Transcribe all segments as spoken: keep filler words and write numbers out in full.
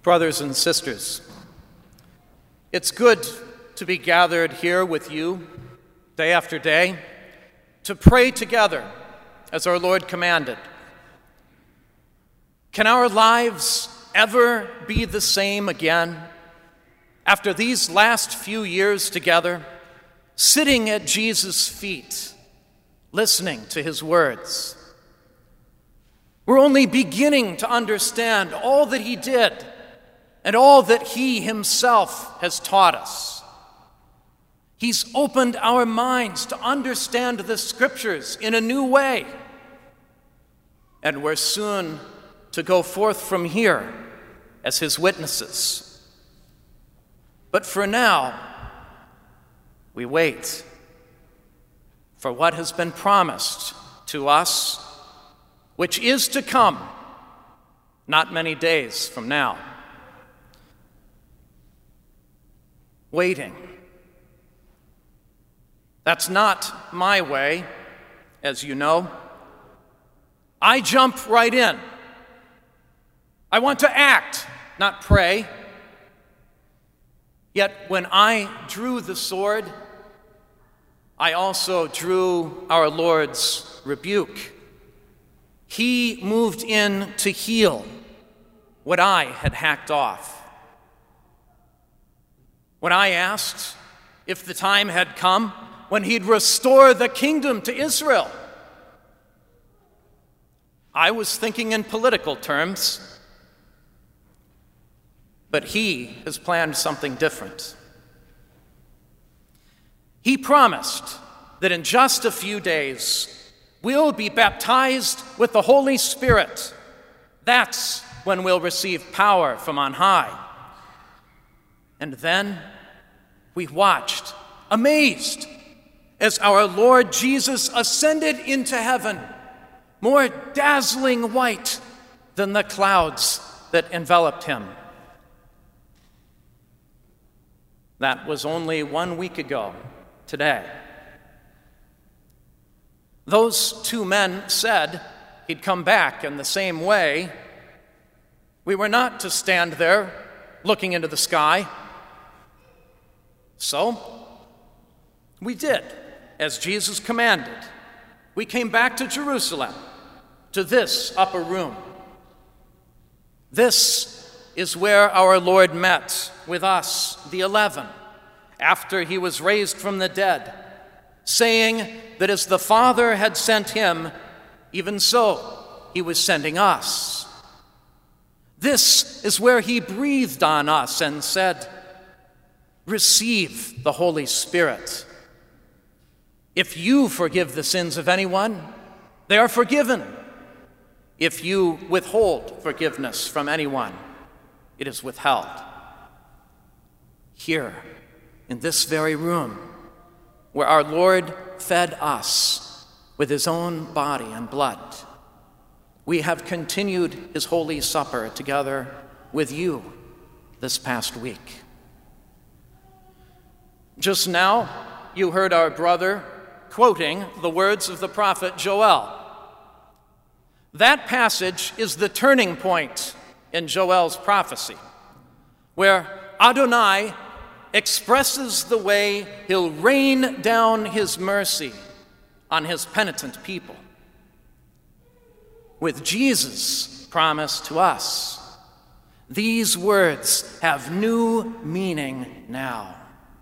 Brothers and sisters, it's good to be gathered here with you day after day to pray together as our Lord commanded. Can our lives ever be the same again after these last few years together, sitting at Jesus' feet, listening to his words? We're only beginning to understand all that he did and all that he himself has taught us. He's opened our minds to understand the scriptures in a new way. And we're soon to go forth from here as his witnesses. But for now, we wait for what has been promised to us, which is to come not many days from now. Waiting. That's not my way, as you know. I jump right in. I want to act, not pray. Yet when I drew the sword, I also drew our Lord's rebuke. He moved in to heal what I had hacked off. When I asked if the time had come when he'd restore the kingdom to Israel, I was thinking in political terms, but he has planned something different. He promised that in just a few days, we'll be baptized with the Holy Spirit. That's when we'll receive power from on high. And then we watched, amazed, as our Lord Jesus ascended into heaven, more dazzling white than the clouds that enveloped him. That was only one week ago today. Those two men said he'd come back in the same way. We were not to stand there looking into the sky. So, we did, as Jesus commanded. We came back to Jerusalem, to this upper room. This is where our Lord met with us, the eleven, after he was raised from the dead, saying that as the Father had sent him, even so he was sending us. This is where he breathed on us and said, "Receive the Holy Spirit. If you forgive the sins of anyone, they are forgiven. If you withhold forgiveness from anyone, it is withheld." Here, in this very room, where our Lord fed us with his own body and blood, we have continued his Holy Supper together with you this past week. Just now, you heard our brother quoting the words of the prophet Joel. That passage is the turning point in Joel's prophecy, where Adonai expresses the way he'll rain down his mercy on his penitent people. With Jesus' promise to us, these words have new meaning now.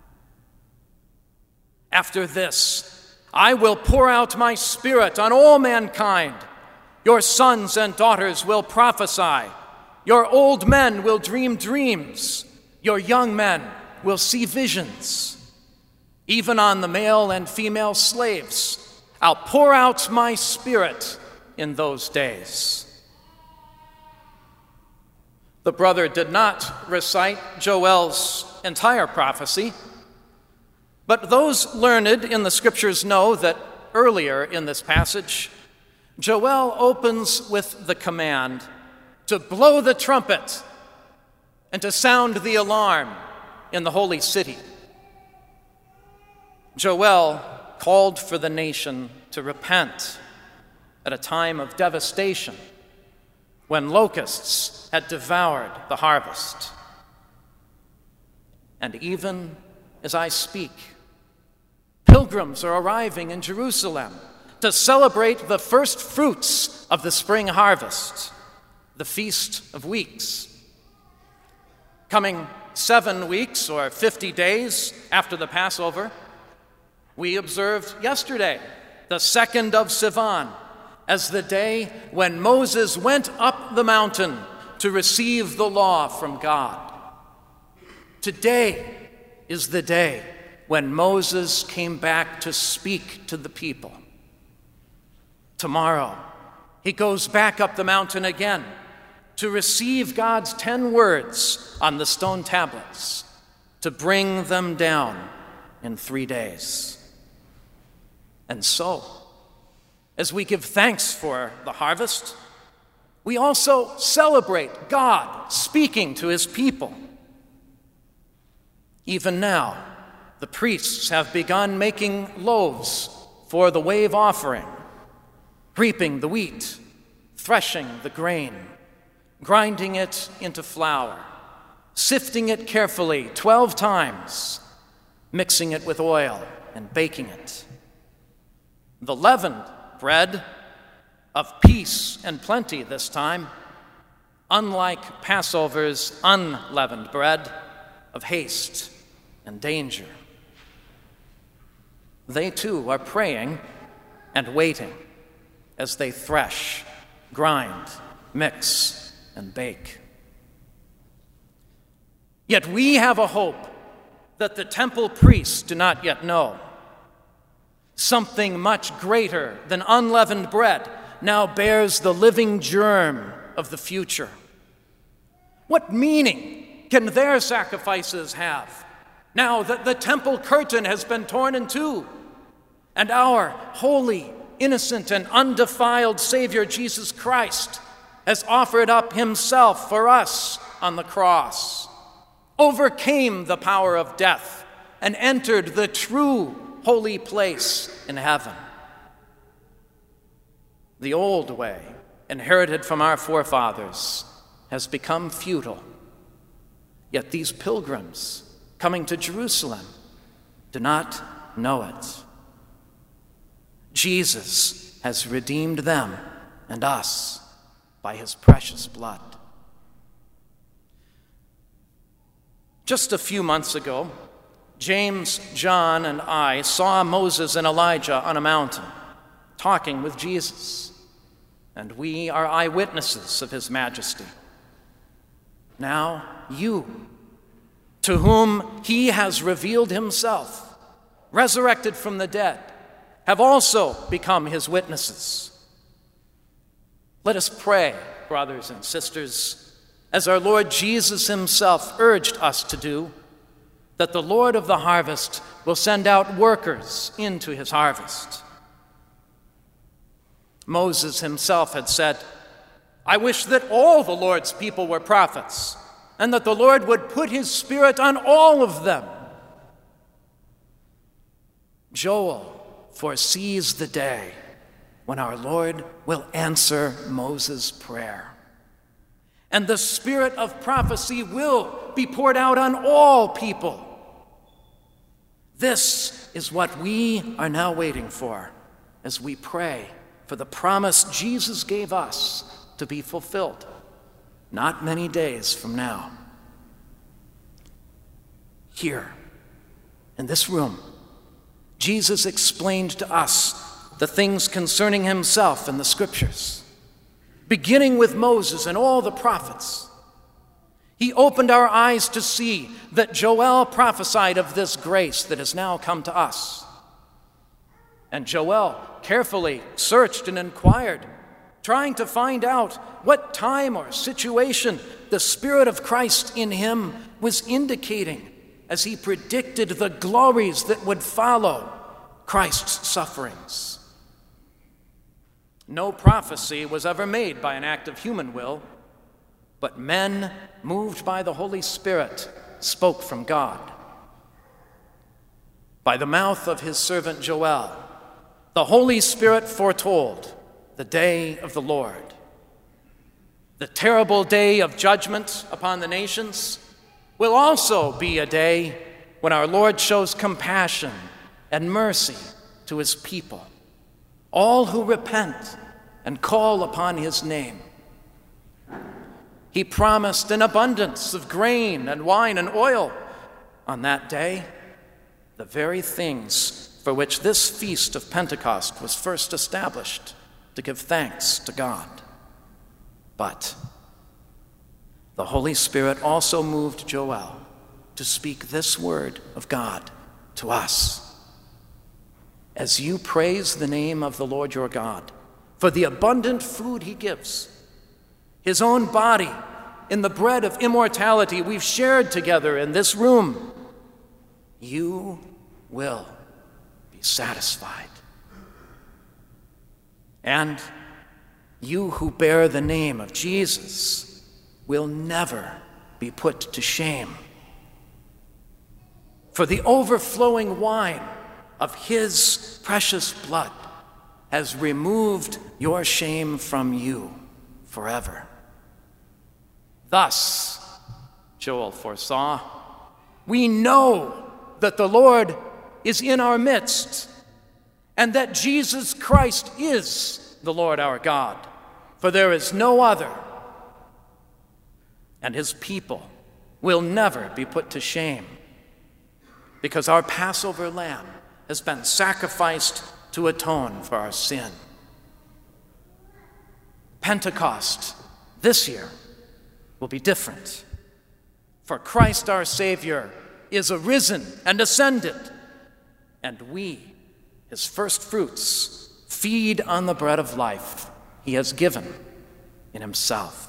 After this, I will pour out my Spirit on all mankind. Your sons and daughters will prophesy. Your old men will dream dreams. Your young men will see visions. Even on the male and female slaves, I'll pour out my Spirit in those days. The brother did not recite Joel's entire prophecy, but those learned in the scriptures know that earlier in this passage, Joel opens with the command to blow the trumpet and to sound the alarm in the holy city. Joel called for the nation to repent at a time of devastation, when locusts had devoured the harvest. And even as I speak, pilgrims are arriving in Jerusalem to celebrate the first fruits of the spring harvest, the Feast of Weeks. Coming seven weeks or fifty days after the Passover, we observed yesterday the second of Sivan as the day when Moses went up the mountain to receive the law from God. Today is the day when Moses came back to speak to the people. Tomorrow, he goes back up the mountain again to receive God's ten words on the stone tablets, to bring them down in three days. And so, as we give thanks for the harvest, we also celebrate God speaking to his people. Even now, the priests have begun making loaves for the wave offering, reaping the wheat, threshing the grain, grinding it into flour, sifting it carefully twelve times, mixing it with oil and baking it. The leavened bread of peace and plenty this time, unlike Passover's unleavened bread of haste and danger. They too are praying and waiting as they thresh, grind, mix, and bake. Yet we have a hope that the temple priests do not yet know. Something much greater than unleavened bread now bears the living germ of the future. What meaning can their sacrifices have now that the temple curtain has been torn in two and our holy, innocent, and undefiled Savior Jesus Christ has offered up himself for us on the cross, overcame the power of death, and entered the true holy place in heaven? The old way, inherited from our forefathers, has become futile. Yet these pilgrims coming to Jerusalem do not know it. Jesus has redeemed them and us by his precious blood. Just a few months ago, James, John, and I saw Moses and Elijah on a mountain talking with Jesus, and we are eyewitnesses of his majesty. Now you, to whom he has revealed himself, resurrected from the dead, have also become his witnesses. Let us pray, brothers and sisters, as our Lord Jesus himself urged us to do, that the Lord of the harvest will send out workers into his harvest. Moses himself had said, "I wish that all the Lord's people were prophets, and that the Lord would put his Spirit on all of them." Joel foresees the day when our Lord will answer Moses' prayer, and the spirit of prophecy will be poured out on all people. This is what we are now waiting for as we pray for the promise Jesus gave us to be fulfilled not many days from now. Here, in this room, Jesus explained to us the things concerning himself in the Scriptures, beginning with Moses and all the prophets. He opened our eyes to see that Joel prophesied of this grace that has now come to us. And Joel carefully searched and inquired, trying to find out what time or situation the Spirit of Christ in him was indicating as he predicted the glories that would follow Christ's sufferings. No prophecy was ever made by an act of human will, but men, moved by the Holy Spirit, spoke from God. By the mouth of his servant Joel, the Holy Spirit foretold the day of the Lord. The terrible day of judgment upon the nations will also be a day when our Lord shows compassion and mercy to his people, all who repent and call upon his name. He promised an abundance of grain and wine and oil on that day, the very things for which this feast of Pentecost was first established, to give thanks to God. But the Holy Spirit also moved Joel to speak this word of God to us. As you praise the name of the Lord your God for the abundant food he gives, his own body in the bread of immortality we've shared together in this room, you will be satisfied. And you who bear the name of Jesus will never be put to shame. For the overflowing wine of his precious blood has removed your shame from you forever. Thus, Joel foresaw, we know that the Lord is in our midst, and that Jesus Christ is the Lord our God, for there is no other. And his people will never be put to shame, because our Passover lamb has been sacrificed to atone for our sin. Pentecost this year will be different, for Christ our Savior is arisen and ascended, and we, his first fruits, feed on the bread of life he has given in himself.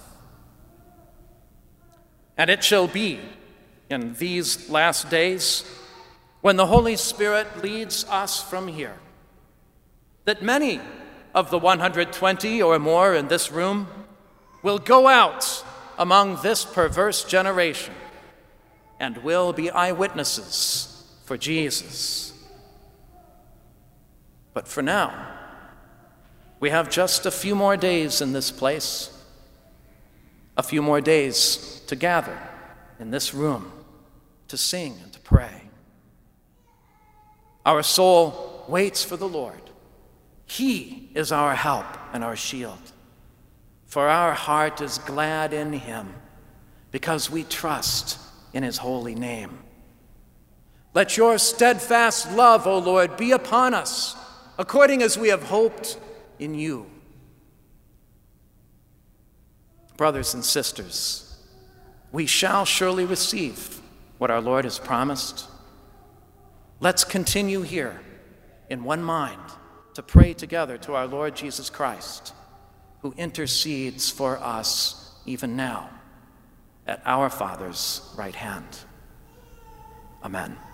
And it shall be in these last days, when the Holy Spirit leads us from here, that many of the one hundred twenty or more in this room will go out among this perverse generation and will be eyewitnesses for Jesus. But for now, we have just a few more days in this place, a few more days to gather in this room, to sing and to pray. Our soul waits for the Lord. He is our help and our shield. For our heart is glad in him, because we trust in his holy name. Let your steadfast love, O Lord, be upon us, according as we have hoped in you. Brothers and sisters, we shall surely receive what our Lord has promised. Let's continue here in one mind to pray together to our Lord Jesus Christ, who intercedes for us even now at our Father's right hand. Amen.